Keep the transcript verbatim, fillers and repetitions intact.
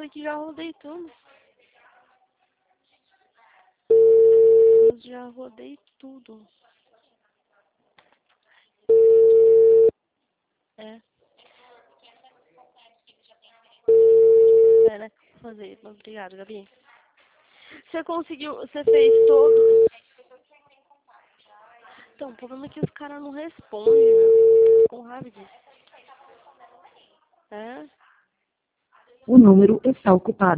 aqui já rodei tudo. Eu já rodei tudo. É. É, né? Vou fazer. Obrigado, Gabi. Você conseguiu, você fez todo. Então, o problema é que os caras não respondem, meu. Com raiva disso. É? O número está ocupado.